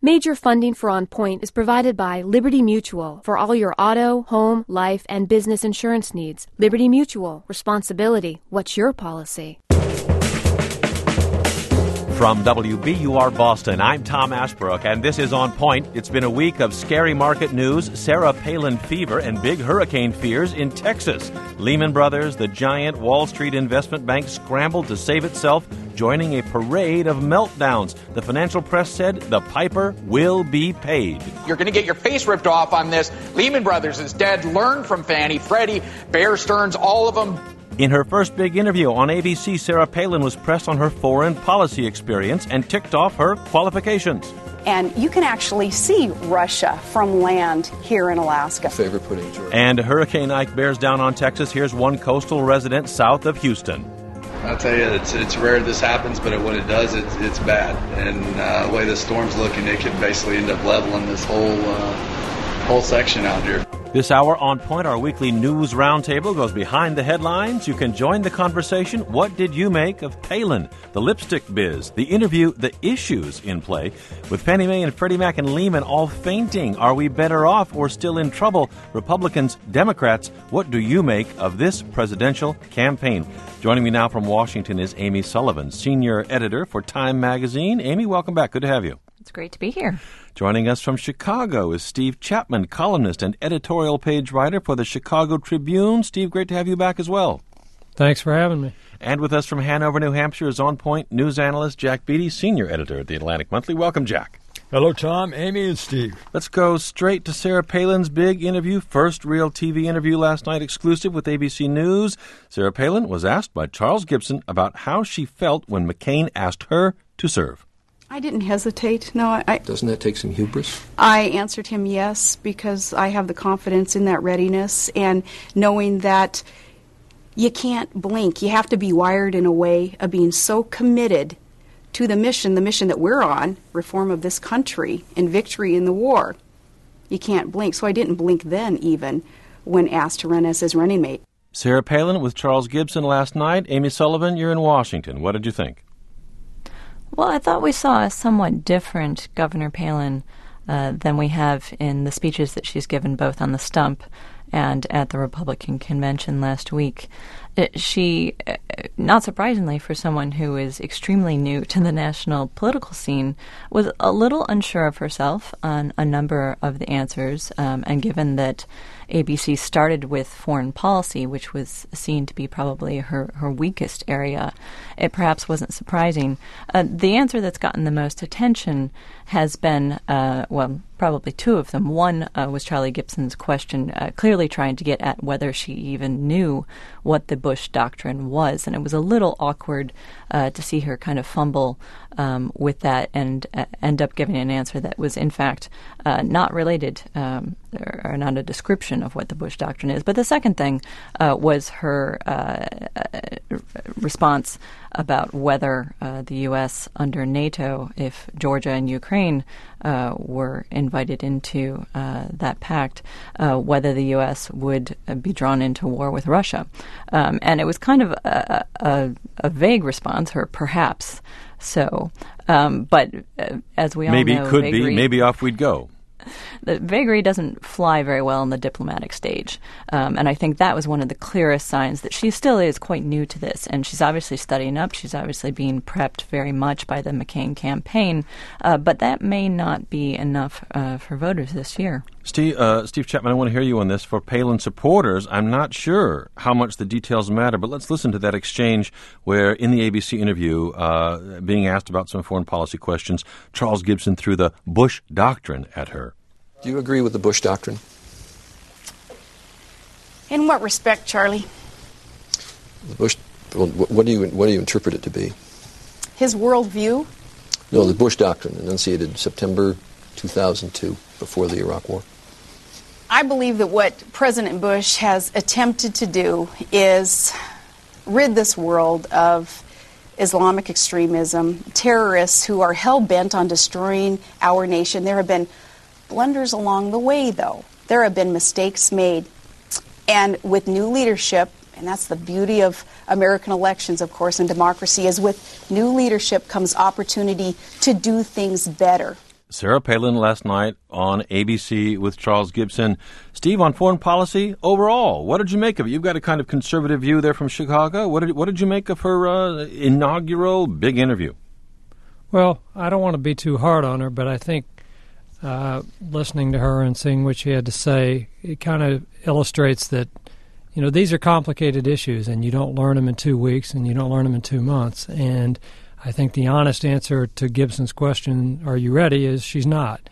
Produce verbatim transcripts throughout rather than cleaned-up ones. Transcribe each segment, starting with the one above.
Major funding for On Point is provided by Liberty Mutual for all your auto, home, life, and business insurance needs. Liberty Mutual. Responsibility. What's your policy? From W B U R Boston, I'm Tom Ashbrook, and this is On Point. It's been a week of scary market news, Sarah Palin fever, and big hurricane fears in Texas. Lehman Brothers, the giant Wall Street investment bank, scrambled to save itself, joining a parade of meltdowns. The financial press said the piper will be paid. You're going to get your face ripped off on this. Lehman Brothers is dead. Learn from Fannie, Freddie, Bear Stearns, all of them. In her first big interview on A B C, Sarah Palin was pressed on her foreign policy experience and ticked off her qualifications. And you can actually see Russia from land here in Alaska. Favorite pudding, George. And Hurricane Ike bears down on Texas. Here's one coastal resident south of Houston. I'll tell you, it's it's rare this happens, but when it does, it's it's bad. And uh, the way the storm's looking, it could basically end up leveling this whole uh, whole section out here. This hour on Point, our weekly news roundtable goes behind the headlines. You can join the conversation. What did you make of Palin, the lipstick biz, the interview, the issues in play? With Fannie Mae and Freddie Mac and Lehman all fainting, are we better off or still in trouble? Republicans, Democrats, what do you make of this presidential campaign? Joining me now from Washington is Amy Sullivan, senior editor for Time Magazine. Amy, welcome back. Good to have you. It's great to be here. Joining us from Chicago is Steve Chapman, columnist and editorial page writer for the Chicago Tribune. Steve, great to have you back as well. Thanks for having me. And with us from Hanover, New Hampshire is On Point news analyst Jack Beatty, senior editor at the Atlantic Monthly. Welcome, Jack. Hello, Tom, Amy, and Steve. Let's go straight to Sarah Palin's big interview, first real T V interview last night, exclusive with A B C News. Sarah Palin was asked by Charles Gibson about how she felt when McCain asked her to serve. I didn't hesitate. No, I, I... Doesn't that take some hubris? I answered him yes, because I have the confidence in that readiness and knowing that you can't blink. You have to be wired in a way of being so committed to the mission, the mission that we're on, reform of this country and victory in the war. You can't blink. So I didn't blink then, even, when asked to run as his running mate. Sarah Palin with Charles Gibson last night. Amy Sullivan, you're in Washington. What did you think? Well, I thought we saw a somewhat different Governor Palin uh, than we have in the speeches that she's given both on the stump and at the Republican convention last week. It, she, uh, not surprisingly for someone who is extremely new to the national political scene, was a little unsure of herself on a number of the answers, um, and given that A B C started with foreign policy, which was seen to be probably her, her weakest area, it perhaps wasn't surprising. Uh, the answer that's gotten the most attention has been, uh, well, probably two of them. One uh, was Charlie Gibson's question, uh, clearly trying to get at whether she even knew what the Bush doctrine was. And it was a little awkward uh, to see her kind of fumble um, with that and uh, end up giving an answer that was, in fact, uh, not related um, or, or not a description of what the Bush doctrine is. But the second thing uh, was her uh, uh, response about whether uh, the U S under NATO, if Georgia and Ukraine uh, were invited into uh, that pact, uh, whether the U S would uh, be drawn into war with Russia. Um, and it was kind of a, a, a vague response, or perhaps so. Um, but uh, as we all maybe know, could vagary, be, maybe off we'd go. The vagary doesn't fly very well on the diplomatic stage. Um, and I think that was one of the clearest signs that she still is quite new to this. And she's obviously studying up. She's obviously being prepped very much by the McCain campaign. Uh, but that may not be enough uh, for voters this year. Steve, uh, Steve Chapman, I want to hear you on this. For Palin supporters, I'm not sure how much the details matter, but let's listen to that exchange where, in the A B C interview, uh, being asked about some foreign policy questions, Charles Gibson threw the Bush doctrine at her. Do you agree with the Bush doctrine? In what respect, Charlie? The Bush. Well, what do you what do you interpret it to be? His worldview? No, the Bush doctrine, enunciated September two thousand two, before the Iraq War. I believe that what President Bush has attempted to do is rid this world of Islamic extremism, terrorists who are hell-bent on destroying our nation. There have been blunders along the way, though. There have been mistakes made. And with new leadership, and that's the beauty of American elections, of course, and democracy, is with new leadership comes opportunity to do things better. Sarah Palin last night on A B C with Charles Gibson. Steve, on foreign policy overall, what did you make of it? You've got a kind of conservative view there from Chicago. What did, what did you make of her uh, inaugural big interview? Well, I don't want to be too hard on her, but I think uh, listening to her and seeing what she had to say, it kind of illustrates that, you know, these are complicated issues, and you don't learn them in two weeks, and you don't learn them in two months. And I think the honest answer to Gibson's question, are you ready, is she's not.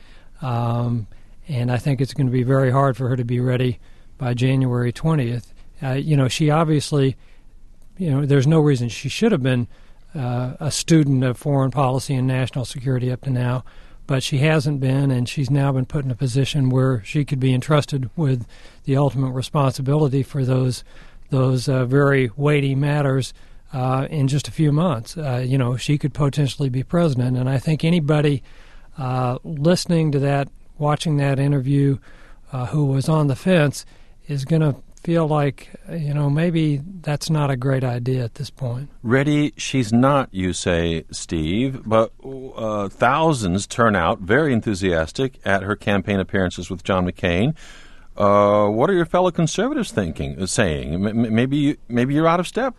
Um, and I think it's going to be very hard for her to be ready by January twentieth. Uh, you know, she obviously, you know, there's no reason she should have been uh, a student of foreign policy and national security up to now, but she hasn't been, and she's now been put in a position where she could be entrusted with the ultimate responsibility for those those uh, very weighty matters uh, in just a few months. Uh, you know, she could potentially be president, and I think anybody uh, listening to that, watching that interview, uh, who was on the fence, is going to feel like, you know, maybe that's not a great idea at this point. Ready, she's not, you say, Steve, but uh, thousands turn out very enthusiastic at her campaign appearances with John McCain. Uh, what are your fellow conservatives thinking, saying? M- maybe, you, maybe you're out of step.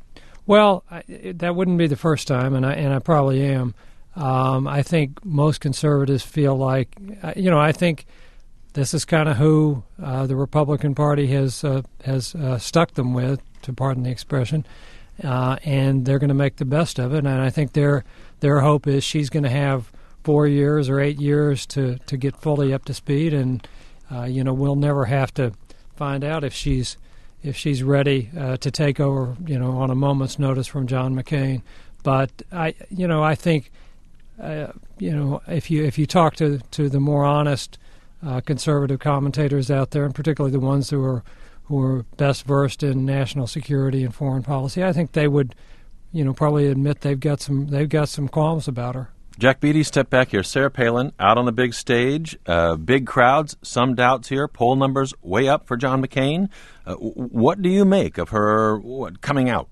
Well, I, that wouldn't be the first time, and I, and I probably am. Um, I think most conservatives feel like, you know, I think this is kind of who uh, the Republican Party has uh, has uh, stuck them with, to pardon the expression, uh, and they're going to make the best of it. And I think their their hope is she's going to have four years or eight years to, to get fully up to speed, and uh, you know, we'll never have to find out if she's if she's ready uh, to take over, you know, on a moment's notice from John McCain. But I, you know, I think, uh, you know, if you if you talk to to the more honest Uh, conservative commentators out there, and particularly the ones who are who are best versed in national security and foreign policy, I think they would, you know, probably admit they've got some they've got some qualms about her. Jack Beatty, step back here. Sarah Palin out on the big stage, uh, big crowds, some doubts here. Poll numbers way up for John McCain. Uh, what do you make of her what, coming out?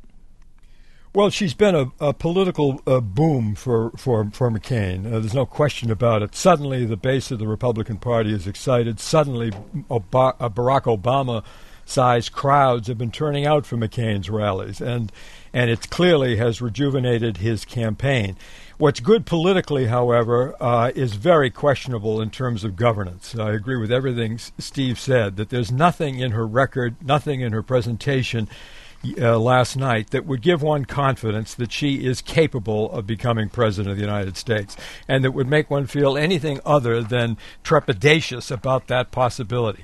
Well, she's been a, a political uh, boom for, for, for McCain. Uh, there's no question about it. Suddenly, the base of the Republican Party is excited. Suddenly, Ob- uh, Barack Obama-sized crowds have been turning out for McCain's rallies, and and it clearly has rejuvenated his campaign. What's good politically, however, uh, is very questionable in terms of governance. I agree with everything Steve said, that there's nothing in her record, nothing in her presentation Uh, last night that would give one confidence that she is capable of becoming president of the United States, and that would make one feel anything other than trepidatious about that possibility.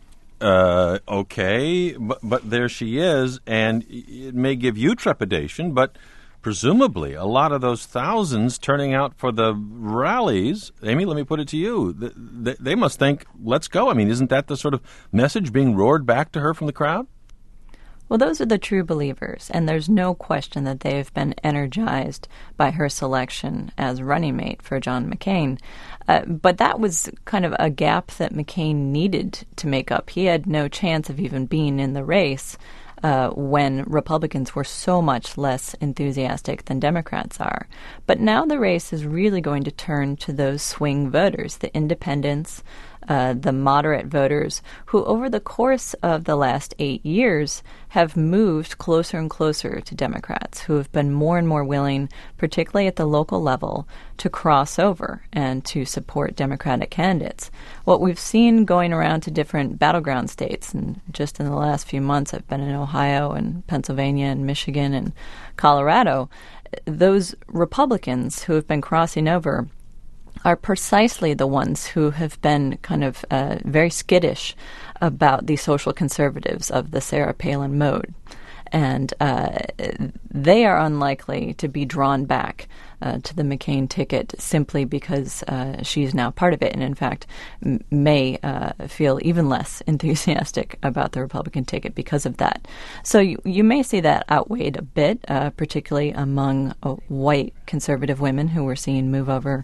Uh, okay, but, but there she is, and it may give you trepidation, but presumably a lot of those thousands turning out for the rallies, Amy, let me put it to you, they, they must think, let's go. I mean, isn't that the sort of message being roared back to her from the crowd? Well, those are the true believers, and there's no question that they've been energized by her selection as running mate for John McCain. Uh, but that was kind of a gap that McCain needed to make up. He had no chance of even being in the race uh, when Republicans were so much less enthusiastic than Democrats are. But now the race is really going to turn to those swing voters, the independents, Uh, the moderate voters who over the course of the last eight years have moved closer and closer to Democrats, who have been more and more willing, particularly at the local level, to cross over and to support Democratic candidates. What we've seen going around to different battleground states, and just in the last few months I've been in Ohio and Pennsylvania and Michigan and Colorado, those Republicans who have been crossing over are precisely the ones who have been kind of uh, very skittish about the social conservatives of the Sarah Palin mode. And uh, they are unlikely to be drawn back uh, to the McCain ticket simply because uh, she's now part of it, and in fact m- may uh, feel even less enthusiastic about the Republican ticket because of that. So you, you may see that outweighed a bit, uh, particularly among uh, white conservative women who we're seeing move over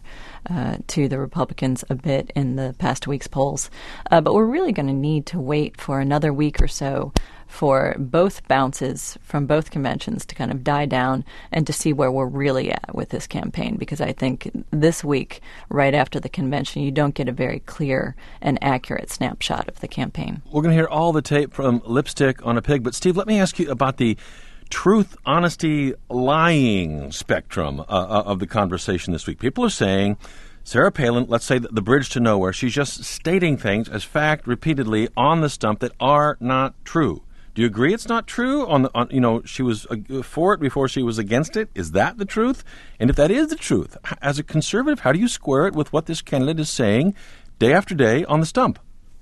uh, to the Republicans a bit in the past week's polls. Uh, but we're really going to need to wait for another week or so for both bounces from both conventions to kind of die down and to see where we're really at with this campaign, because I think this week, right after the convention, you don't get a very clear and accurate snapshot of the campaign. We're going to hear all the tape from Lipstick on a Pig, but Steve, let me ask you about the truth, honesty, lying spectrum uh, of the conversation this week. People are saying Sarah Palin, let's say the bridge to nowhere, she's just stating things as fact repeatedly on the stump that are not true. Do you agree it's not true? On, the, on you know, she was for it before she was against it. Is that the truth? And if that is the truth, as a conservative, how do you square it with what this candidate is saying day after day on the stump?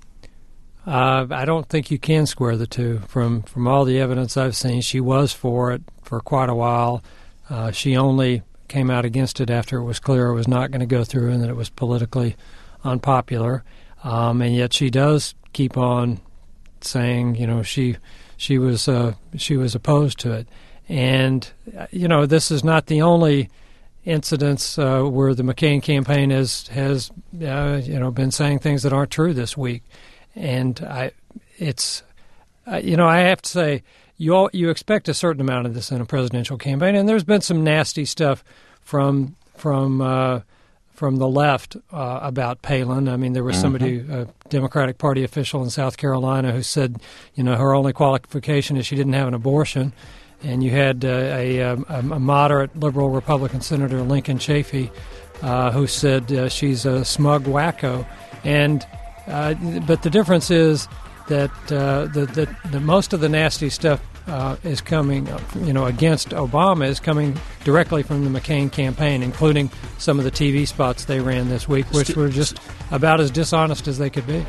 Uh, I don't think you can square the two. From from all the evidence I've seen, she was for it for quite a while. Uh, she only came out against it after it was clear it was not going to go through and that it was politically unpopular. Um, and yet she does keep on saying, you know, she she was uh, she was opposed to it. And, you know, this is not the only incidents uh, where the McCain campaign has, has uh, you know, been saying things that aren't true this week. And I, it's, uh, you know, I have to say, you all, you expect a certain amount of this in a presidential campaign, and there's been some nasty stuff from from uh, from the left uh, about Palin. I mean, there was somebody, a Democratic Party official in South Carolina, who said, you know, her only qualification is she didn't have an abortion. And you had uh, a, a, a moderate liberal Republican Senator, Lincoln Chafee, uh, who said uh, she's a smug wacko. And uh, but the difference is that uh, the, the, the most of the nasty stuff uh, is coming, you know, against Obama is coming directly from the McCain campaign, including some of the T V spots they ran this week, which were just about as dishonest as they could be.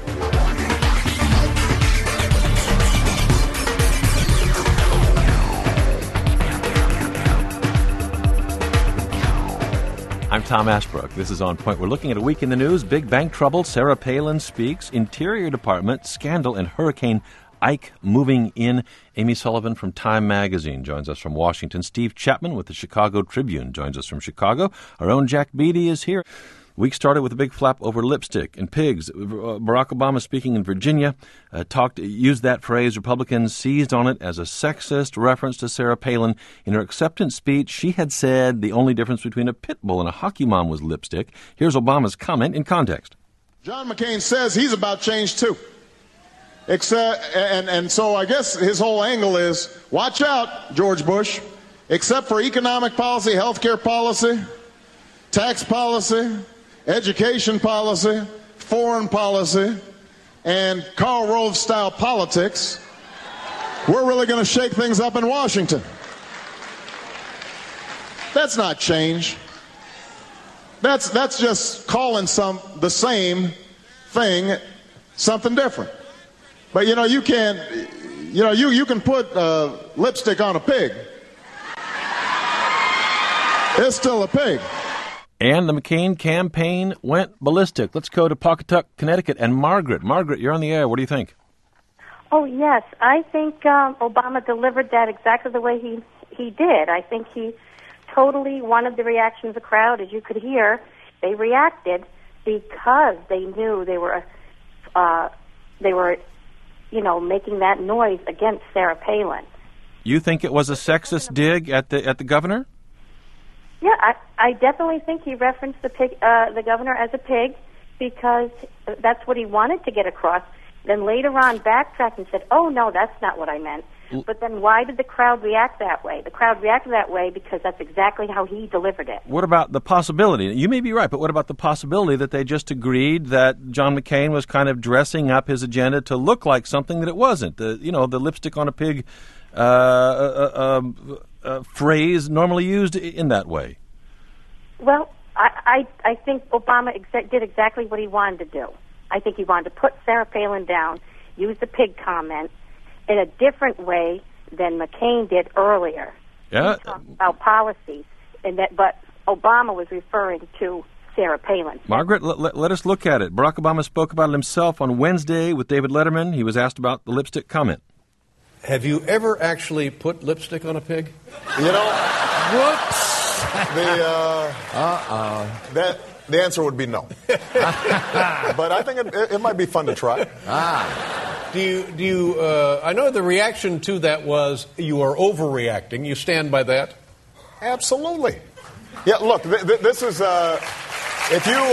I'm Tom Ashbrook. This is On Point. We're looking at a week in the news. Big bank trouble. Sarah Palin speaks. Interior Department scandal and Hurricane Ike moving in. Amy Sullivan from Time Magazine joins us from Washington. Steve Chapman with the Chicago Tribune joins us from Chicago. Our own Jack Beatty is here. Week started with a big flap over lipstick and pigs. Barack Obama, speaking in Virginia, uh, talked, used that phrase. Republicans seized on it as a sexist reference to Sarah Palin. In her acceptance speech, she had said the only difference between a pit bull and a hockey mom was lipstick. Here's Obama's comment in context. John McCain says he's about change, too. Except, and, and so I guess his whole angle is, watch out, George Bush. Except for economic policy, health care policy, tax policy, education policy, foreign policy, and Karl Rove-style politics, we're really going to shake things up in Washington. That's not change. That's that's just calling some the same thing something different. But you know, you can't. You know, you you can put uh, lipstick on a pig. It's still a pig. And the McCain campaign went ballistic. Let's go to Pawcatuck, Connecticut, and Margaret. Margaret, you're on the air. What do you think? Oh, yes. I think um, Obama delivered that exactly the way he, he did. I think he totally wanted the reaction of the crowd. As you could hear, they reacted because they knew they were, uh, they were, you know, making that noise against Sarah Palin. You think it was a sexist dig at the at the governor? Yeah, I, I definitely think he referenced the pig, uh, the governor as a pig because that's what he wanted to get across. Then later on backtracked and said, oh, no, that's not what I meant. But then why did the crowd react that way? The crowd reacted that way because that's exactly how he delivered it. What about the possibility? You may be right, but what about the possibility that they just agreed that John McCain was kind of dressing up his agenda to look like something that it wasn't? The, you know, the lipstick on a pig uh, uh, uh, uh, phrase normally used in that way. Well, I, I, I think Obama exa- did exactly what he wanted to do. I think he wanted to put Sarah Palin down, use the pig comment in a different way than McCain did earlier. Yeah. He talked about policies, and that, but Obama was referring to Sarah Palin. Margaret, let, let, let us look at it. Barack Obama spoke about it himself on Wednesday with David Letterman. He was asked about the lipstick comment. Have you ever actually put lipstick on a pig? You know, whoops. The uh, uh-uh. that The answer would be no. But I think it, it, it might be fun to try. Ah. Do you, do you, uh, I know the reaction to that was you are overreacting. You stand by that? Absolutely. Yeah, look, th- th- this is, uh, if you,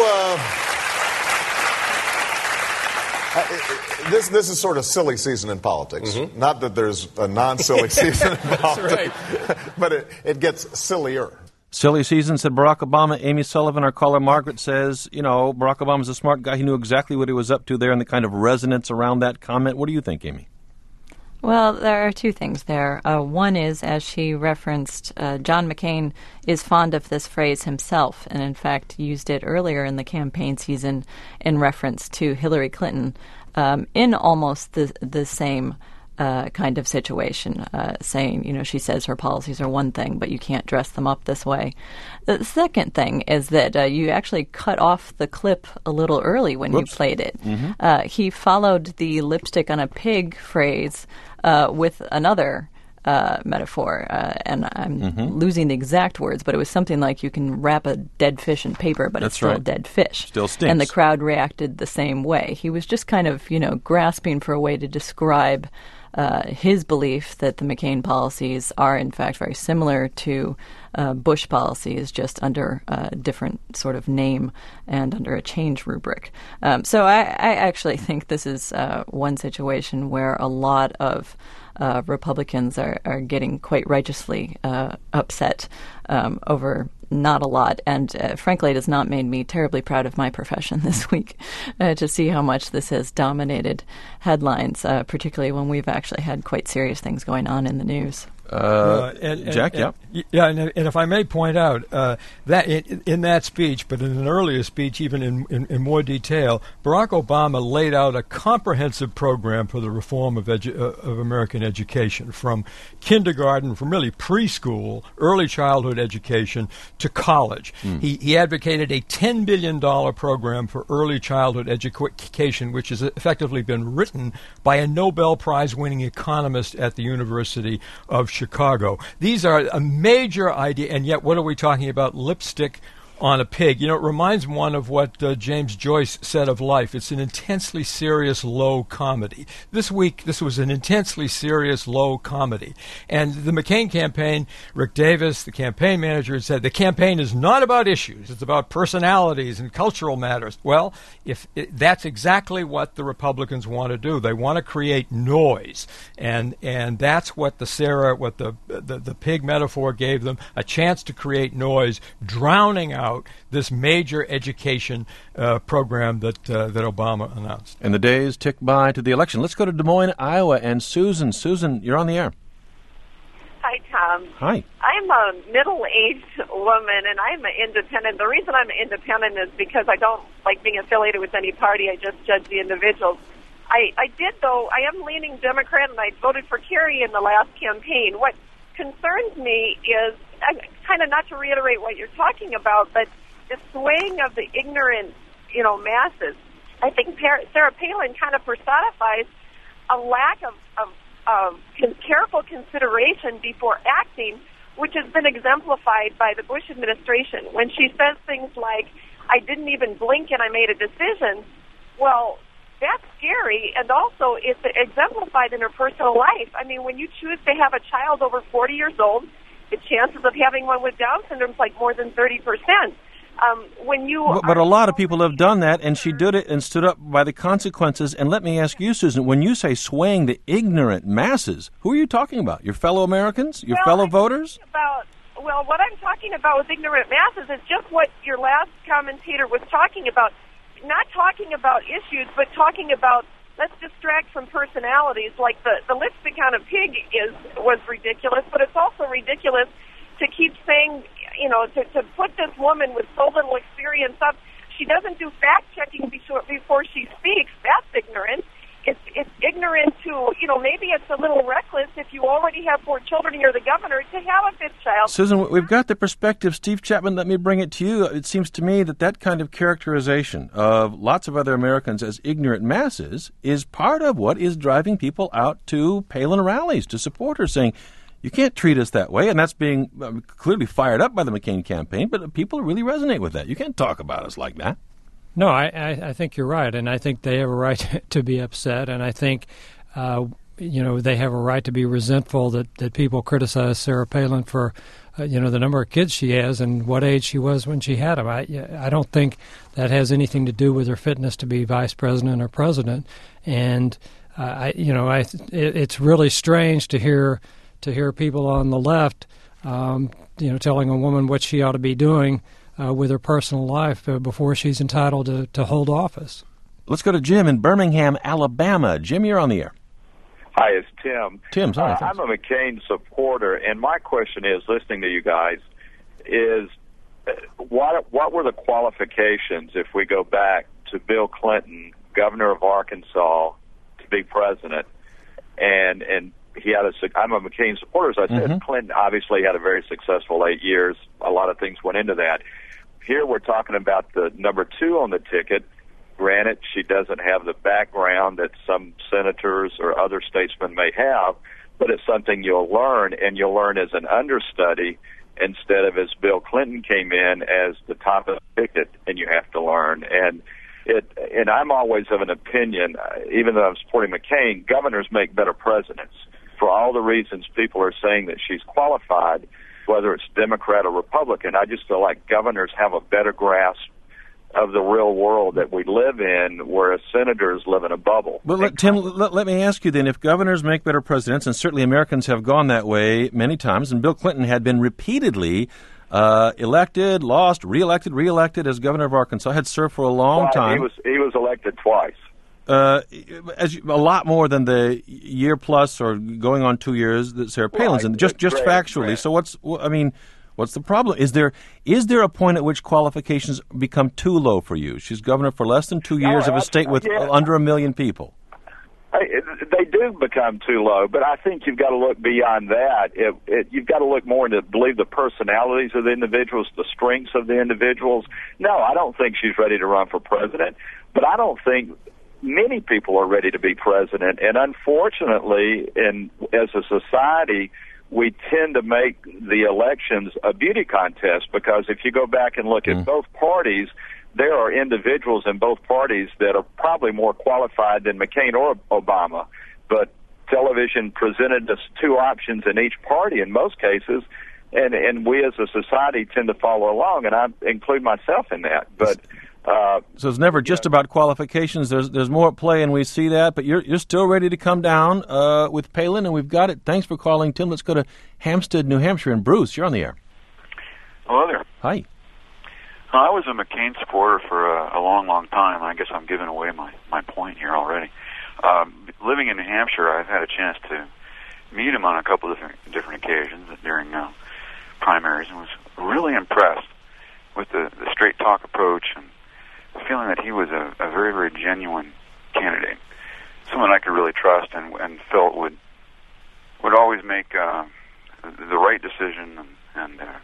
uh, this this is sort of silly season in politics. Mm-hmm. Not that there's a non-silly season in politics, right. But it, it gets sillier. Silly season, said Barack Obama. Amy Sullivan, our caller Margaret, says, you know, Barack Obama's a smart guy. He knew exactly what he was up to there and the kind of resonance around that comment. What do you think, Amy? Well, there are two things there. Uh, one is, as she referenced, uh, John McCain is fond of this phrase himself, and in fact used it earlier in the campaign season in reference to Hillary Clinton um, in almost the, the same Uh, kind of situation, uh, saying, you know, she says her policies are one thing, but you can't dress them up this way. The second thing is that uh, you actually cut off the clip a little early when Whoops. you played it. Mm-hmm. Uh, he followed the lipstick on a pig phrase uh, with another uh, metaphor, uh, and I'm mm-hmm. losing the exact words, but it was something like you can wrap a dead fish in paper, but That's it's still right. a dead fish. Still stinks. And the crowd reacted the same way. He was just kind of, you know, grasping for a way to describe Uh, his belief that the McCain policies are, in fact, very similar to uh, Bush policies, just under a different sort of name and under a change rubric. Um, so I, I actually think this is uh, one situation where a lot of uh, Republicans are, are getting quite righteously uh, upset um, over not a lot. And uh, frankly, it has not made me terribly proud of my profession this week uh, to see how much this has dominated headlines, uh, particularly when we've actually had quite serious things going on in the news. Uh, uh, and, and, Jack, and, yeah. Yeah, and, and if I may point out, uh, that in, in that speech, but in an earlier speech, even in, in, in more detail, Barack Obama laid out a comprehensive program for the reform of, edu- uh, of American education, from kindergarten, from really preschool, early childhood education, to college. Mm. He, he advocated a ten billion dollars program for early childhood education, which has effectively been written by a Nobel Prize-winning economist at the University of Chicago. These are a major idea, and yet what are we talking about? Lipstick on a pig. You know, it reminds one of what uh, James Joyce said of life. It's an intensely serious, low comedy. This week, this was an intensely serious, low comedy. And the McCain campaign, Rick Davis, the campaign manager, said the campaign is not about issues. It's about personalities and cultural matters. Well, if it, that's exactly what the Republicans want to do. They want to create noise. And and that's what the Sarah, what the, the, the pig metaphor gave them, a chance to create noise, drowning out this major education uh, program that uh, that Obama announced. And the days tick by to the election. Let's go to Des Moines, Iowa, and Susan. Susan, you're on the air. Hi, Tom. Hi. I'm a middle-aged woman, and I'm an independent. The reason I'm an independent is because I don't like being affiliated with any party. I just judge the individuals. I, I did, though, I am leaning Democrat, and I voted for Kerry in the last campaign. What concerns me is, kind of not to reiterate what you're talking about, but the swaying of the ignorant, you know, masses. I think Sarah Palin kind of personifies a lack of, of, of careful consideration before acting, which has been exemplified by the Bush administration. When she says things like, I didn't even blink and I made a decision, well, that's scary, and also it's exemplified in her personal life. I mean, when you choose to have a child over forty years old, the chances of having one with Down syndrome is like more than thirty percent. Um, when you but, but a lot of people have done that, and she did it and stood up by the consequences. And let me ask you, Susan, when you say swaying the ignorant masses, who are you talking about? Your fellow Americans? Your well, fellow I'm voters? About, well, what I'm talking about with ignorant masses is just what your last commentator was talking about. Not talking about issues, but talking about let's distract from personalities. Like the, the lipstick on a pig is was ridiculous, but it's also ridiculous to keep saying, you know, to, to put this woman with so little experience up. She doesn't do fact-checking before, before she speaks. That's ignorant. It's, it's ignorant to, you know, maybe it's a little reckless if you already have four children and you're the governor to have a fifth child. Susan, we've got the perspective. Steve Chapman, let me bring it to you. It seems to me that that kind of characterization of lots of other Americans as ignorant masses is part of what is driving people out to Palin rallies to support her, saying, You can't treat us that way, and that's being uh, clearly fired up by the McCain campaign, but people really resonate with that. You can't talk about us like that. No, I, I, I think you're right, and I think they have a right to be upset, and I think, uh, you know, they have a right to be resentful that, that people criticize Sarah Palin for, uh, you know, the number of kids she has and what age she was when she had them. I, I don't think that has anything to do with her fitness to be vice president or president, and, uh, I, you know, I, it, it's really strange to hear to hear people on the left, um, you know, telling a woman what she ought to be doing uh, with her personal life uh, before she's entitled to, to hold office. Let's go to Jim in Birmingham, Alabama. Jim, you're on the air. Hi, it's Tim. Tim, sorry. Uh, I'm a McCain supporter, and my question is, listening to you guys, is uh, what what were the qualifications if we go back to Bill Clinton, governor of Arkansas, to be president, and and He had a. I'm a McCain supporter, as I said. Mm-hmm. Clinton obviously had a very successful eight years. A lot of things went into that. Here we're talking about the number two on the ticket. Granted, she doesn't have the background that some senators or other statesmen may have, but it's something you'll learn, and you'll learn as an understudy instead of as Bill Clinton came in as the top of the ticket, and you have to learn. And It, and I'm always of an opinion, uh, even though I'm supporting McCain, governors make better presidents. For all the reasons people are saying that she's qualified, whether it's Democrat or Republican, I just feel like governors have a better grasp of the real world that we live in, whereas senators live in a bubble. But let, Tim, let, let me ask you then, if governors make better presidents, and certainly Americans have gone that way many times, and Bill Clinton had been repeatedly Uh, elected, lost, reelected, reelected as governor of Arkansas, had served for a long well, time. He was he was elected twice. Uh, as you, a lot more than the year plus or going on two years that Sarah Palin's right. in. Just just great, factually. great. So what's I mean, what's the problem? Is there is there a point at which qualifications become too low for you? She's governor for less than two years no, of a state with yeah. under a million people. I, they do become too low, but I think you've got to look beyond that. It, it, you've got to look more into believe the personalities of the individuals, the strengths of the individuals. No, I don't think she's ready to run for president, but I don't think many people are ready to be president. And unfortunately, in as a society, we tend to make the elections a beauty contest, because if you go back and look mm. at both parties, there are individuals in both parties that are probably more qualified than McCain or Obama. But television presented us two options in each party in most cases, and, and we as a society tend to follow along, and I include myself in that. But uh, So it's never just know. about qualifications. There's there's more at play, and we see that. But you're, you're still ready to come down uh, with Palin, and we've got it. Thanks for calling, Tim. Let's go to Hampstead, New Hampshire. And Bruce, you're on the air. Hello there. Hi. I was a McCain supporter for a, a long, long time. I guess I'm giving away my, my point here already. Um, living in New Hampshire, I've had a chance to meet him on a couple of different, different occasions during uh, primaries, and was really impressed with the, the straight talk approach and the feeling that he was a, a very, very genuine candidate, someone I could really trust and, and felt would would always make uh, the right decision, and, and uh,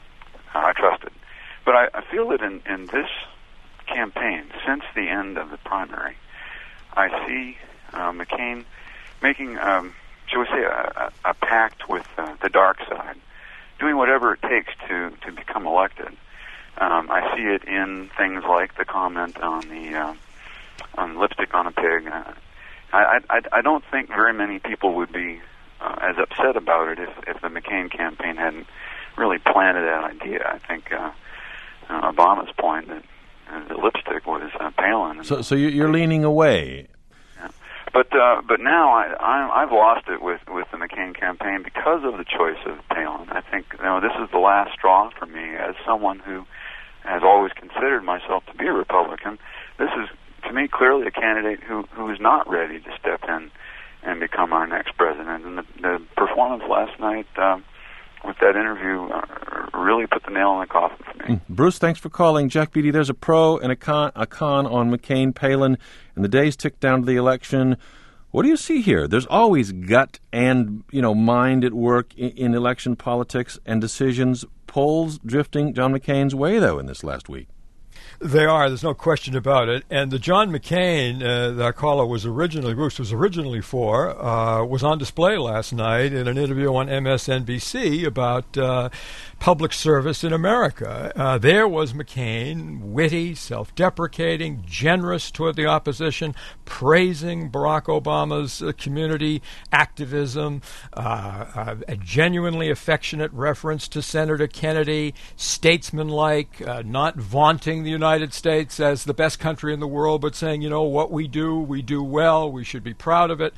I trusted. But I, I feel that in, in this campaign, since the end of the primary, I see uh, McCain making, um, shall we say, a, a, a pact with uh, the dark side, doing whatever it takes to, to become elected. Um, I see it in things like the comment on the uh, on lipstick on a pig. Uh, I, I, I don't think very many people would be uh, as upset about it if, if the McCain campaign hadn't really planted that idea. I think uh, uh, Obama's point that uh, the lipstick was uh, Palin. So, so you're leaning away. Yeah. But uh, but now I, I I've lost it with, with the McCain campaign because of the choice of Palin. I think you know this is the last straw for me as someone who has always considered myself to be a Republican. This is, to me, clearly a candidate who who is not ready to step in and become our next president. And the, the performance last night um, with that interview uh, really put the nail in the coffin for me. Bruce, thanks for calling. Jack Beatty, there's a pro and a con, a con on McCain, Palin, and the days tick down to the election. What do you see here? There's always gut and, you know, mind at work in, in election politics and decisions. Polls drifting John McCain's way, though, in this last week. They are. There's no question about it. And the John McCain uh, that caller was originally, Bruce was originally for, uh, was on display last night in an interview on M S N B C about uh, public service in America. Uh, there was McCain, witty, self-deprecating, generous toward the opposition, praising Barack Obama's uh, community activism, uh, uh, a genuinely affectionate reference to Senator Kennedy, statesmanlike, uh, not vaunting the United States as the best country in the world, but saying, you know, what we do, we do well, we should be proud of it.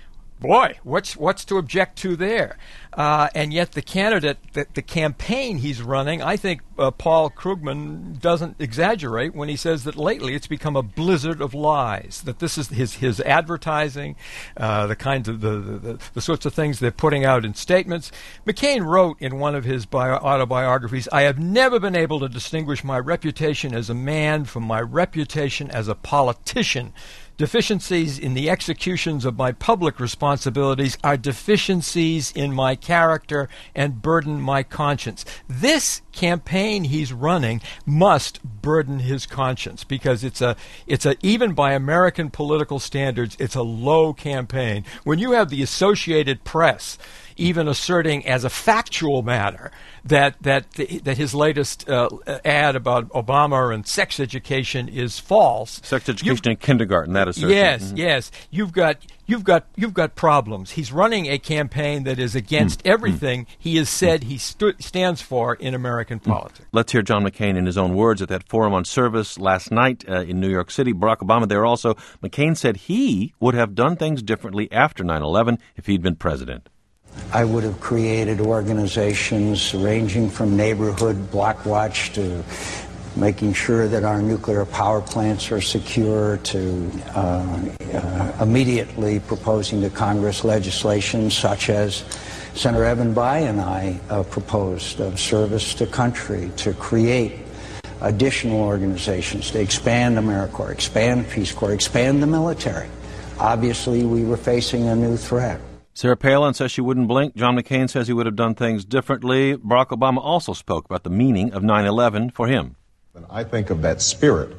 Boy, what's what's to object to there? Uh, and yet the candidate, the, the campaign he's running, I think uh, Paul Krugman doesn't exaggerate when he says that lately it's become a blizzard of lies, that this is his, his advertising, uh, the kinds of the, the, the sorts of things they're putting out in statements. McCain wrote in one of his bio- autobiographies, "I have never been able to distinguish my reputation as a man from my reputation as a politician. Deficiencies in the executions of my public responsibilities are deficiencies in my character and burden my conscience." This campaign he's running must burden his conscience, because it's a it's a even by American political standards, it's a low campaign. When you have the Associated Press even asserting as a factual matter that that that his latest uh, ad about Obama and sex education is false. Sex education in kindergarten, that assertion. Yes, mm-hmm. yes. You've got you've got you've got problems. He's running a campaign that is against mm. everything mm. he has said mm. he stu- stands for in American politics. Let's hear John McCain in his own words at that forum on service last night uh, in New York City. Barack Obama there also. McCain said he would have done things differently after nine eleven if he'd been president. I would have created organizations ranging from neighborhood block watch to making sure that our nuclear power plants are secure, to uh, uh, immediately proposing to Congress legislation such as Senator Evan Bayh and I uh, proposed of service to country, to create additional organizations, to expand AmeriCorps, expand Peace Corps, expand the military. Obviously, we were facing a new threat. Sarah Palin says she wouldn't blink. John McCain says he would have done things differently. Barack Obama also spoke about the meaning of nine eleven for him. And I think of that spirit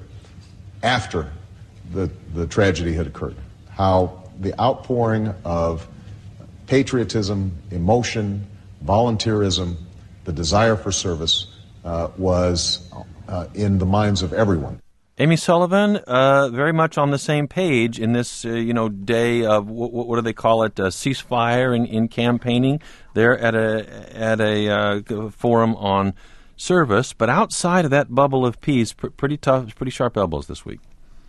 after the, the tragedy had occurred, how the outpouring of patriotism, emotion, volunteerism, the desire for service uh, was uh, in the minds of everyone. Amy Sullivan, uh, very much on the same page in this, uh, you know, day of what, what do they call it, uh, ceasefire in, in campaigning. They're at a at a uh, forum on service, but outside of that bubble of peace, pr- pretty tough, pretty sharp elbows this week.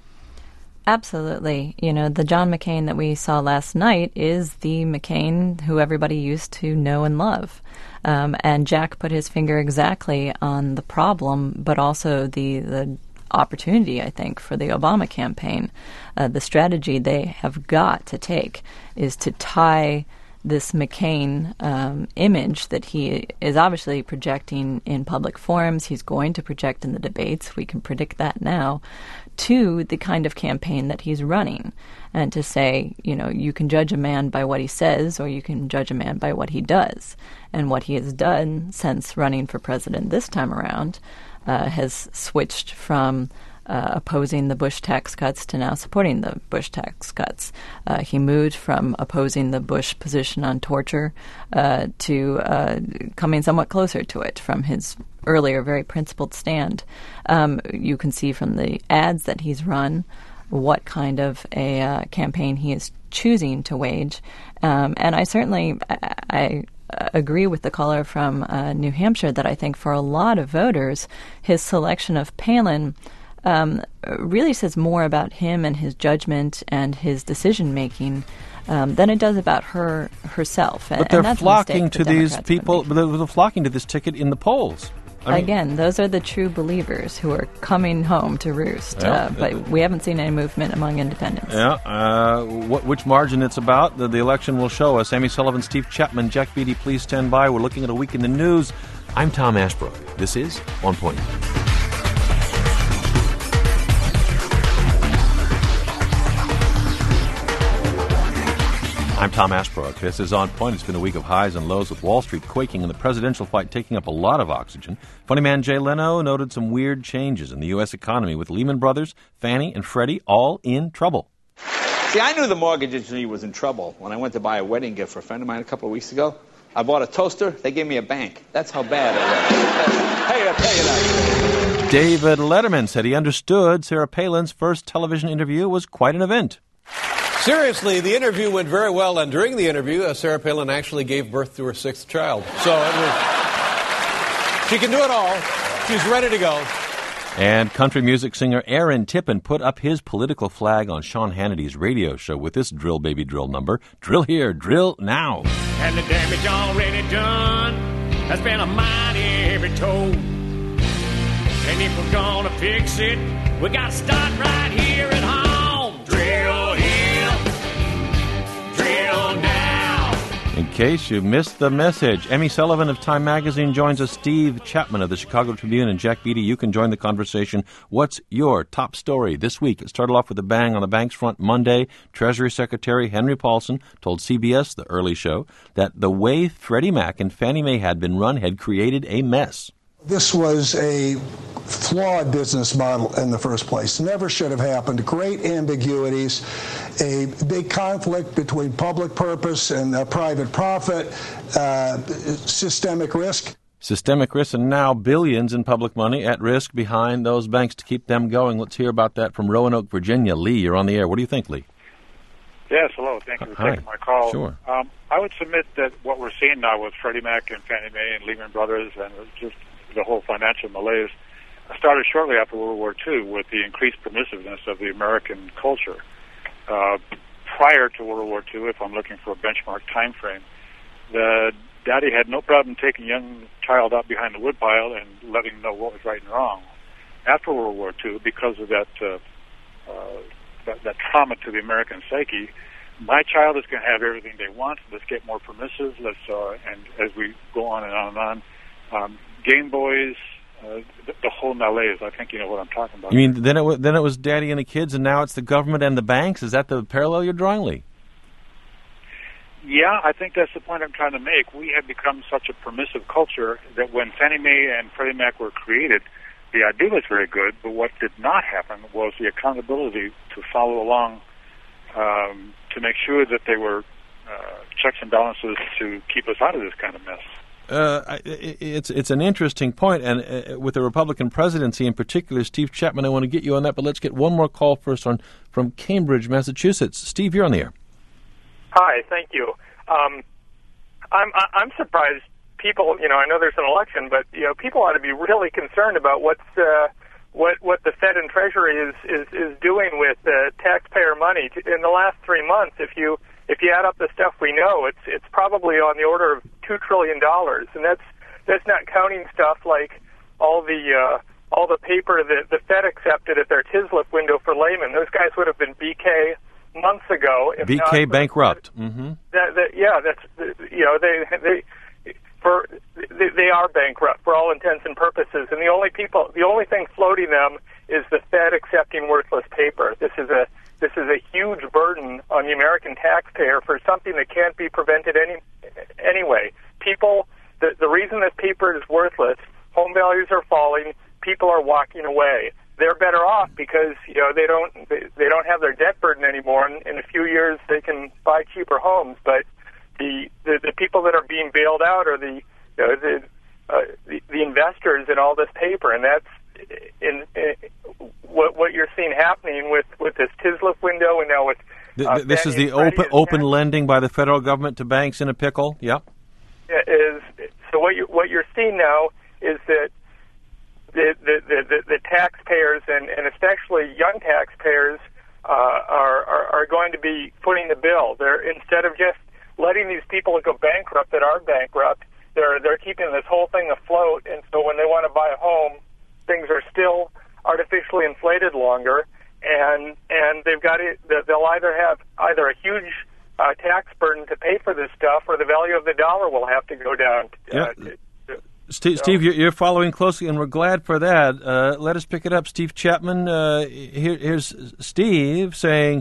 Absolutely. You know, the John McCain that we saw last night is the McCain who everybody used to know and love. Um, and Jack put his finger exactly on the problem, but also the the opportunity, I think, for the Obama campaign. Uh, the strategy they have got to take is to tie this McCain um, image that he is obviously projecting in public forums, he's going to project in the debates, we can predict that now, to the kind of campaign that he's running. And to say, you know, you can judge a man by what he says, or you can judge a man by what he does. And what he has done since running for president this time around Uh, has switched from uh, opposing the Bush tax cuts to now supporting the Bush tax cuts. Uh, he moved from opposing the Bush position on torture uh, to uh, coming somewhat closer to it from his earlier very principled stand. Um, you can see from the ads that he's run what kind of a uh, campaign he is choosing to wage. Um, and I certainly... I, I agree with the caller from uh, New Hampshire that I think for a lot of voters, his selection of Palin um, really says more about him and his judgment and his decision-making um, than it does about her herself. But and, they're and that's flocking the to the these people, they're, they're flocking to this ticket in the polls. I mean, Again, those are the true believers who are coming home to roost. Yeah. Uh, but we haven't seen any movement among independents. Yeah, uh, what, which margin it's about, the, the election will show us. Amy Sullivan, Steve Chapman, Jack Beatty, please stand by. We're looking at a week in the news. I'm Tom Ashbrook. This is On Point. I'm Tom Ashbrook. This is On Point. It's been a week of highs and lows with Wall Street quaking and the presidential fight taking up a lot of oxygen. Funny man Jay Leno noted some weird changes in the U S economy with Lehman Brothers, Fannie, and Freddie all in trouble. See, I knew the mortgage industry was in trouble when I went to buy a wedding gift for a friend of mine a couple of weeks ago. I bought a toaster. They gave me a bank. That's how bad it was. Hey, I'll tell you that. David Letterman said he understood Sarah Palin's first television interview was quite an event. Seriously, the interview went very well, and during the interview, uh, Sarah Palin actually gave birth to her sixth child. So it was, she can do it all. She's ready to go. And country music singer Aaron Tippin put up his political flag on Sean Hannity's radio show with this Drill Baby Drill number. Drill here, drill now. And the damage already done has been a mighty heavy toll. And if we're gonna fix it, we gotta start right here at home. Drill here, drill now. In case you missed the message, Emmy Sullivan of Time Magazine joins us, Steve Chapman of the Chicago Tribune, and Jack Beatty. You can join the conversation. What's your top story this week? It started off with a bang on the banks front Monday. Treasury Secretary Henry Paulson told C B S, The Early Show, that the way Freddie Mac and Fannie Mae had been run had created a mess. This was a flawed business model in the first place. Never should have happened. Great ambiguities, a big conflict between public purpose and uh, private profit, uh, systemic risk. Systemic risk, and now billions in public money at risk behind those banks to keep them going. Let's hear about that from Roanoke, Virginia. Lee, you're on the air. What do you think, Lee? Yes, hello. Thank you for Hi. taking my call. Sure. Um, I would submit that what we're seeing now with Freddie Mac and Fannie Mae and Lehman Brothers and just the whole financial malaise started shortly after World War Two with the increased permissiveness of the American culture. Uh, prior to World War Two, if I'm looking for a benchmark time frame, the daddy had no problem taking a young child out behind the woodpile and letting him know what was right and wrong. After World War Two, because of that, uh, uh, that, that trauma to the American psyche, my child is going to have everything they want. Let's get more permissive. Let's uh, and as we go on and on and on, um, Game Boys, uh, the, the whole malaise. I think you know what I'm talking about. You mean then it was, then it was daddy and the kids, and now it's the government and the banks? Is that the parallel you're drawing, Lee? Yeah, I think that's the point I'm trying to make. We have become such a permissive culture that when Fannie Mae and Freddie Mac were created, the idea was very good, but what did not happen was the accountability to follow along um, to make sure that they were uh, checks and balances to keep us out of this kind of mess. Uh, it's it's an interesting point, and uh, with the Republican presidency in particular, Steve Chapman, I want to get you on that, but let's get one more call first on from Cambridge, Massachusetts. Steve, you're on the air. Hi, thank you. Um, I'm I'm surprised people, you know, I know there's an election, but you know, people ought to be really concerned about what's uh, what what the Fed and Treasury is is, is doing with uh, taxpayer money in the last three months. If you If you add up the stuff we know, it's it's probably on the order of two trillion dollars, and that's that's not counting stuff like all the uh, all the paper that the Fed accepted at their Tislip window for laymen. Those guys would have been B K months ago. If B K not, bankrupt. Mm-hmm. That, that, yeah, that's you know they they for they, they are bankrupt for all intents and purposes, and the only people the only thing floating them is the Fed accepting worthless paper. This is a This is a huge burden on the American taxpayer for something that can't be prevented any anyway. People, the, the reason that paper is worthless, home values are falling, people are walking away. They're better off because you know they don't they, they don't have their debt burden anymore. And in a few years, they can buy cheaper homes. But the the, the people that are being bailed out are the you know, the, uh, the the investors in all this paper, and that's in. in What, what you're seeing happening with, with this Tislip window and now with uh, Th- this is the open open lending by the federal government to banks in a pickle. Yep. Is so what you what you're seeing now is that the the, the, the, the taxpayers and, and especially young taxpayers uh, are, are are going to be footing the bill. They're instead of just letting these people go bankrupt that are bankrupt, they're they're keeping this whole thing afloat. And so when they want to buy a home, things are still artificially inflated longer, and and they've got it. They'll either have either a huge uh, tax burden to pay for this stuff, or the value of the dollar will have to go down. Uh, yeah. to, to, Steve, so. Steve, you're following closely, and we're glad for that. Uh, let us pick it up. Steve Chapman, uh, here, here's Steve saying,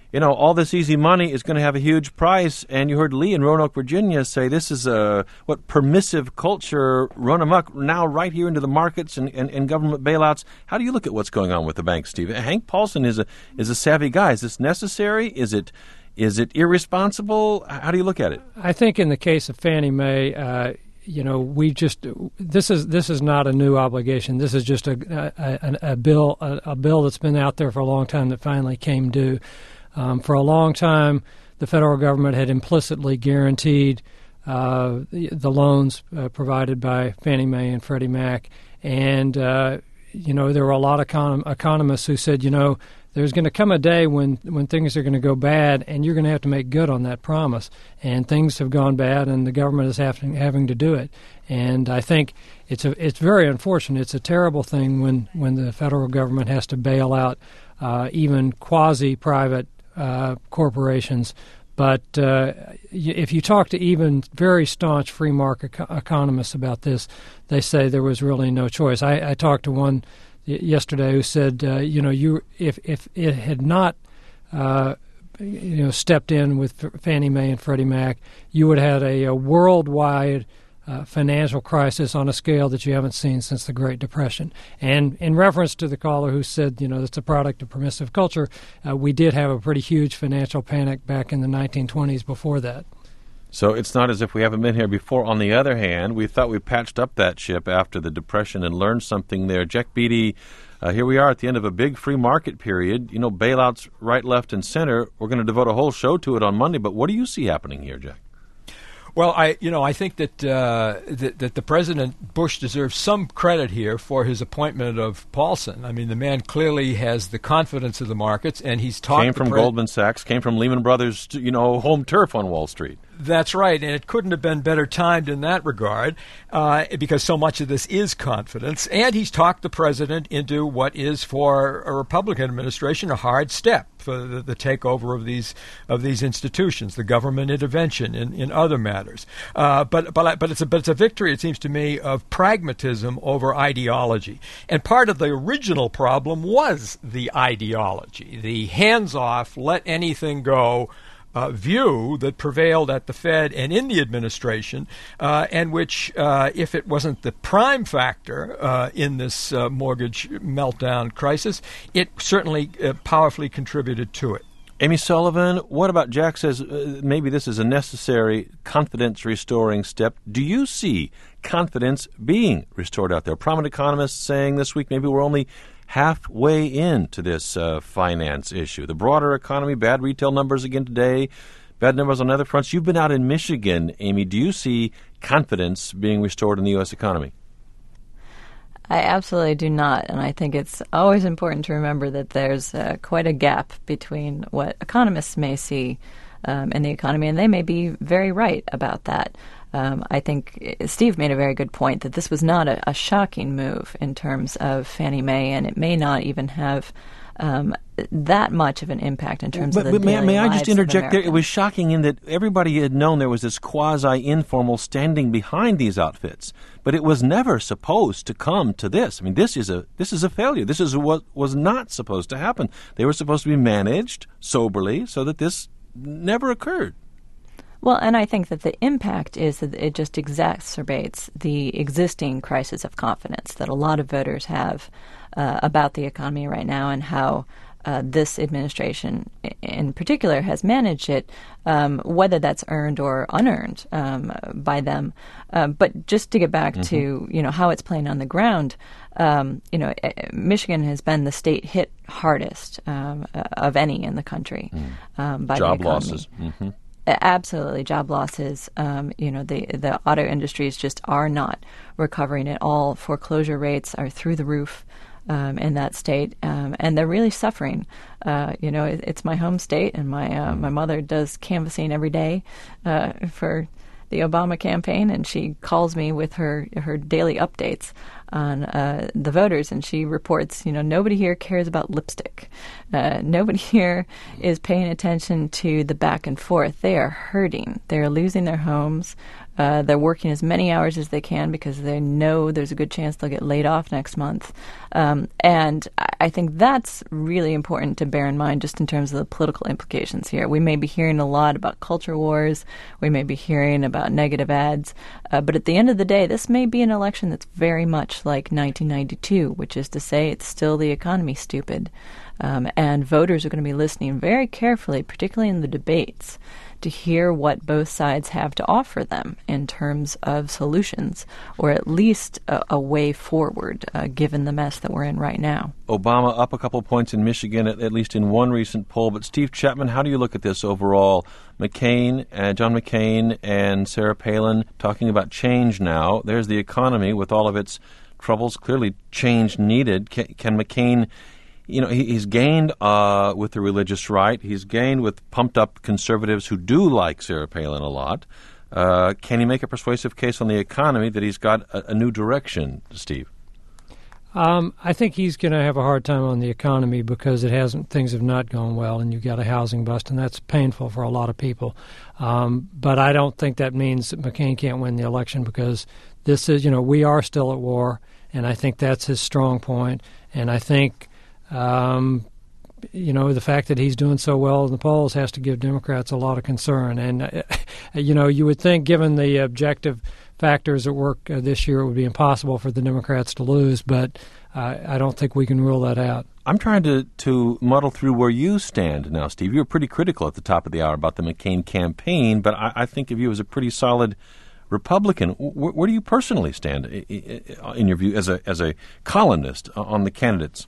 you know, all this easy money is going to have a huge price. And you heard Lee in Roanoke, Virginia say this is a, what, permissive culture run amok now right here into the markets and, and, and government bailouts. How do you look at what's going on with the banks, Steve? Hank Paulson is a is a savvy guy. Is this necessary? Is it is it irresponsible? How do you look at it? I think in the case of Fannie Mae, uh, you know, we just this is this is not a new obligation. This is just a a, a bill a, a bill that's been out there for a long time that finally came due. Um, for a long time, the federal government had implicitly guaranteed uh, the, the loans uh, provided by Fannie Mae and Freddie Mac, and uh, you know, there were a lot of econ- economists who said, you know, there's going to come a day when, when things are going to go bad, and you're going to have to make good on that promise. And things have gone bad, and the government is having having to do it. And I think it's a it's very unfortunate. It's a terrible thing when, when the federal government has to bail out uh, even quasi-private uh, corporations. But uh, if you talk to even very staunch free market co- economists about this, they say there was really no choice. I, I talked to one yesterday who said, uh, you know, you if if it had not, uh, you know, stepped in with Fannie Mae and Freddie Mac, you would have had a, a worldwide uh, financial crisis on a scale that you haven't seen since the Great Depression. And in reference to the caller who said, you know, it's a product of permissive culture, uh, we did have a pretty huge financial panic back in the nineteen twenties before that. So it's not as if we haven't been here before. On the other hand, we thought we patched up that ship after the Depression and learned something there. Jack Beatty, uh, here we are at the end of a big free market period. You know, bailouts right, left, and center. We're going to devote a whole show to it on Monday. But what do you see happening here, Jack? Well, I you know I think that, uh, that that the President Bush deserves some credit here for his appointment of Paulson. I mean, the man clearly has the confidence of the markets, and he's talked. Came from pre- Goldman Sachs, came from Lehman Brothers, you know, home turf on Wall Street. That's right, and it couldn't have been better timed in that regard, uh, because so much of this is confidence. And he's talked the president into what is, for a Republican administration, a hard step for the, the takeover of these of these institutions, the government intervention in, in other matters. Uh, but but but it's a but it's a victory, it seems to me, of pragmatism over ideology. And part of the original problem was the ideology, the hands-off, let anything go Uh, view that prevailed at the Fed and in the administration, uh, and which, uh, if it wasn't the prime factor uh, in this uh, mortgage meltdown crisis, it certainly uh, powerfully contributed to it. Amy Sullivan, what about Jack says uh, maybe this is a necessary confidence-restoring step. Do you see confidence being restored out there? Prominent economists saying this week maybe we're only halfway into this uh, finance issue. The broader economy, bad retail numbers again today, bad numbers on other fronts. You've been out in Michigan, Amy. Do you see confidence being restored in the U S economy? I absolutely do not, and I think it's always important to remember that there's uh, quite a gap between what economists may see um, in the economy, and they may be very right about that. Um, I think Steve made a very good point that this was not a, a shocking move in terms of Fannie Mae, and it may not even have um, that much of an impact in terms but, of the but may, daily may I lives just interject of there? It was shocking in that everybody had known there was this quasi-informal standing behind these outfits, but it was never supposed to come to this. I mean, this is a this is a failure. This is what was not supposed to happen. They were supposed to be managed soberly so that this never occurred. Well, and I think that the impact is that it just exacerbates the existing crisis of confidence that a lot of voters have uh, about the economy right now and how uh, this administration in particular has managed it, um, whether that's earned or unearned um, by them. Uh, but just to get back mm-hmm. to, you know, how it's playing on the ground, um, you know, Michigan has been the state hit hardest um, of any in the country mm. um, by job the economy. losses. Mm-hmm. Absolutely, job losses. Um, you know, the the auto industries just are not recovering at all. Foreclosure rates are through the roof um, in that state, um, and they're really suffering. Uh, you know, it, it's my home state, and my uh, my mother does canvassing every day uh, for the Obama campaign, and she calls me with her her daily updates on uh, the voters, and she reports, you know, nobody here cares about lipstick. Uh, nobody here is paying attention to the back and forth. They are hurting. They're losing their homes. Uh, they're working as many hours as they can because they know there's a good chance they'll get laid off next month. Um, and I think that's really important to bear in mind just in terms of the political implications here. We may be hearing a lot about culture wars. We may be hearing about negative ads. Uh, but at the end of the day, this may be an election that's very much like nineteen ninety-two, which is to say it's still the economy, stupid. Um, and voters are going to be listening very carefully, particularly in the debates, to hear what both sides have to offer them in terms of solutions, or at least a, a way forward, uh, given the mess that we're in right now. Obama up a couple points in Michigan, at, at least in one recent poll. But Steve Chapman, how do you look at this overall? McCain, uh, John McCain and Sarah Palin talking about change now. There's the economy with all of its troubles. Clearly change needed. Can, can McCain... You know, he, he's gained uh, with the religious right. He's gained with pumped-up conservatives who do like Sarah Palin a lot. Uh, can he make a persuasive case on the economy that he's got a, a new direction, Steve? Um, I think he's going to have a hard time on the economy because it hasn't. Things have not gone well, and you've got a housing bust, and that's painful for a lot of people. Um, but I don't think that means that McCain can't win the election because this is, you know, we are still at war, and I think that's his strong point. And I think. Um, you know, the fact that he's doing so well in the polls has to give Democrats a lot of concern. And, uh, you know, you would think given the objective factors at work uh, this year, it would be impossible for the Democrats to lose, but uh, I don't think we can rule that out. I'm trying to, to muddle through where you stand now, Steve. You were pretty critical at the top of the hour about the McCain campaign, but I, I think of you as a pretty solid Republican. W- where do you personally stand, in your view, as a as a columnist on the candidates?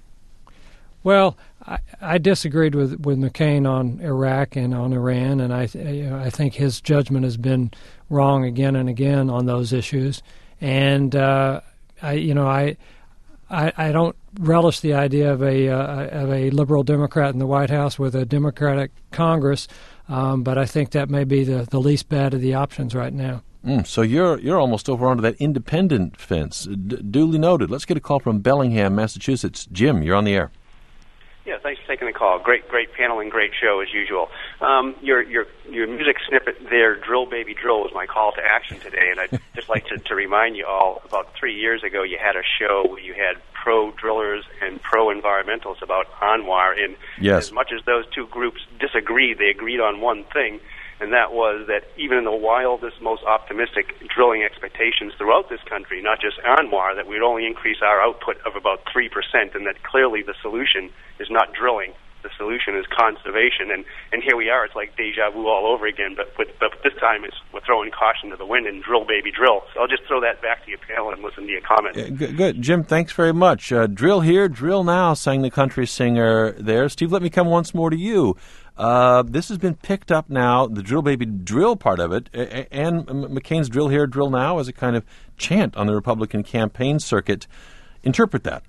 Well, I, I disagreed with, with McCain on Iraq and on Iran, and I you know, I think his judgment has been wrong again and again on those issues. And uh, I you know I, I I don't relish the idea of a uh, of a liberal Democrat in the White House with a Democratic Congress, um, but I think that may be the, the least bad of the options right now. Mm, so you're you're almost over onto that independent fence. D- duly noted. Let's get a call from Bellingham, Massachusetts. Jim, you're on the air. Yeah, thanks for taking the call. Great, great panel and great show as usual. Um, your your your music snippet there, "Drill Baby Drill," was my call to action today, and I'd just like to, to remind you all, about three years ago, you had a show where you had pro-drillers and pro-environmentalists about ANWR, and yes. As much as those two groups disagreed, they agreed on one thing, and that was that even in the wildest, most optimistic drilling expectations throughout this country, not just ANWR, that we'd only increase our output of about three percent, and that clearly the solution is not drilling. The solution is conservation. And, and here we are. It's like deja vu all over again, but, but, but this time it's, we're throwing caution to the wind and drill, baby, drill. So I'll just throw that back to your panel and listen to your comments. Uh, good, good. Jim, thanks very much. Uh, drill here, drill now, sang the country singer there. Steve, let me come once more to you. Uh, this has been picked up now, the drill baby drill part of it, and McCain's drill here, drill now as a kind of chant on the Republican campaign circuit. Interpret that.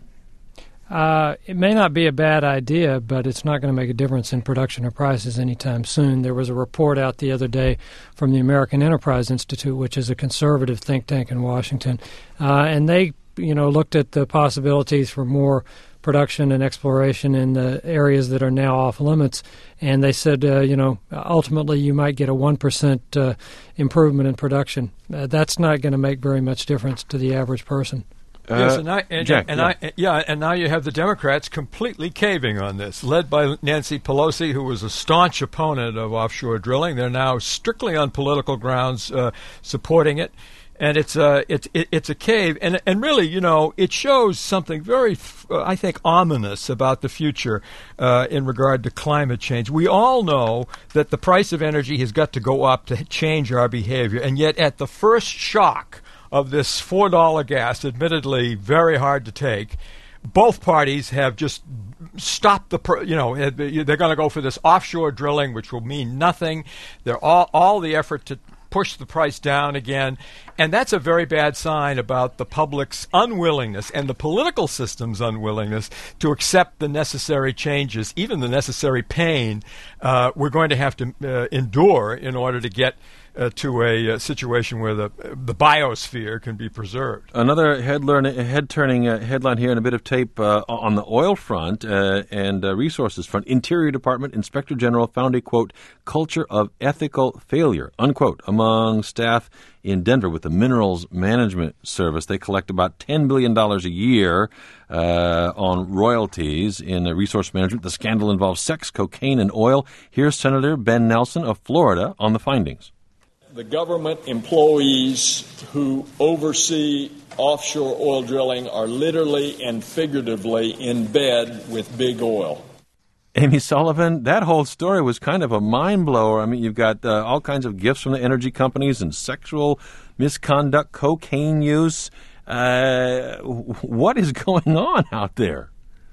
Uh, it may not be a bad idea, but it's not going to make a difference in production or prices anytime soon. There was a report out the other day from the American Enterprise Institute, which is a conservative think tank in Washington, uh, and they, you know, looked at the possibilities for more production and exploration in the areas that are now off limits, and they said, uh, you know, ultimately you might get a one percent uh, improvement in production. Uh, that's not going to make very much difference to the average person. Uh, yes, and, I, and, Jack, and yeah. I, yeah, and now you have the Democrats completely caving on this, led by Nancy Pelosi, who was a staunch opponent of offshore drilling. They're now strictly on political grounds uh, supporting it, and it's a it's it, it's a cave. And and really, you know, it shows something very, uh, I think, ominous about the future uh, in regard to climate change. We all know that the price of energy has got to go up to change our behavior, and yet at the first shock of this four dollar gas, admittedly very hard to take, both parties have just stopped the, pr- you know, they're going to go for this offshore drilling, which will mean nothing. They're all, all the effort to push the price down again. And that's a very bad sign about the public's unwillingness and the political system's unwillingness to accept the necessary changes, even the necessary pain uh, we're going to have to uh, endure in order to get uh, to a uh, situation where the the biosphere can be preserved. Another head-turning uh, headline here and a bit of tape uh, on the oil front uh, and uh, resources front. Interior Department Inspector General found a, quote, culture of ethical failure, unquote, among staff in Denver with the Minerals Management Service. They collect about ten billion dollars a year uh, on royalties in uh, resource management. The scandal involves sex, cocaine, and oil. Here's Senator Ben Nelson of Florida on the findings. The government employees who oversee offshore oil drilling are literally and figuratively in bed with big oil. Amy Sullivan, that whole story was kind of a mind blower. I mean, you've got uh, all kinds of gifts from the energy companies and sexual misconduct, cocaine use. Uh, what is going on out there?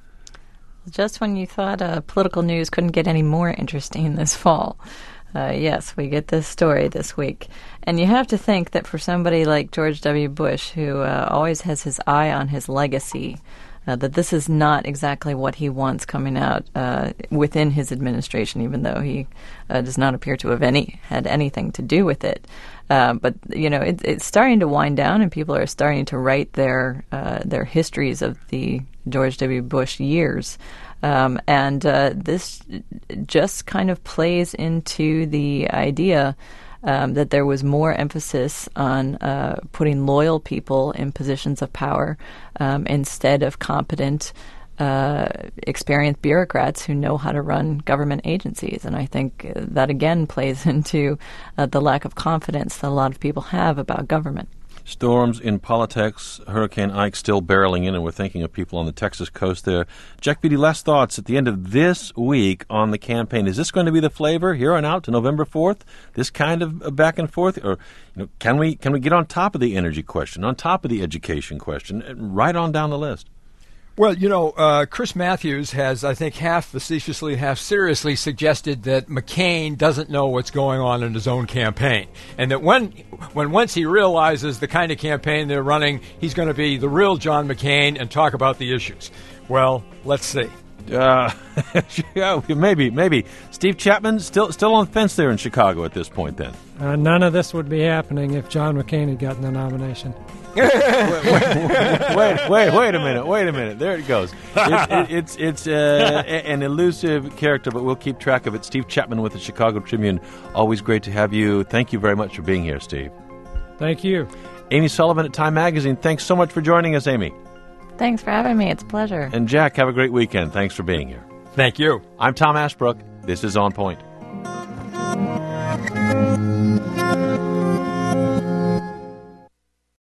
Just when you thought uh, political news couldn't get any more interesting this fall. Uh, yes, we get this story this week. And you have to think that for somebody like George W. Bush, who uh, always has his eye on his legacy, Uh, that this is not exactly what he wants coming out uh, within his administration, even though he uh, does not appear to have any had anything to do with it. Uh, but you know, it, it's starting to wind down, and people are starting to write their uh, their histories of the George W. Bush years, um, and uh, this just kind of plays into the idea. Um, that there was more emphasis on uh, putting loyal people in positions of power um, instead of competent, uh, experienced bureaucrats who know how to run government agencies. And I think that, again, plays into uh, the lack of confidence that a lot of people have about government. Storms in politics, Hurricane Ike still barreling in, and we're thinking of people on the Texas coast there. Jack Beatty, last thoughts at the end of this week on the campaign. Is this going to be the flavor here on out to November fourth? This kind of back and forth? Or you know, can we can we get on top of the energy question, on top of the education question, right on down the list? Well, you know, uh, Chris Matthews has, I think, half facetiously, half seriously suggested that McCain doesn't know what's going on in his own campaign, and that when, when once he realizes the kind of campaign they're running, he's going to be the real John McCain and talk about the issues. Well, let's see. Uh, yeah, maybe, maybe. Steve Chapman still still on the fence there in Chicago at this point. Then uh, none of this would be happening if John McCain had gotten the nomination. wait, wait, wait, wait, wait a minute, wait a minute. There it goes. It's it, it's, it's uh, an elusive character, but we'll keep track of it. Steve Chapman with the Chicago Tribune. Always great to have you. Thank you very much for being here, Steve. Thank you. Amy Sullivan at Time Magazine. Thanks so much for joining us, Amy. Thanks for having me. It's a pleasure. And Jack, have a great weekend. Thanks for being here. Thank you. I'm Tom Ashbrook. This is On Point.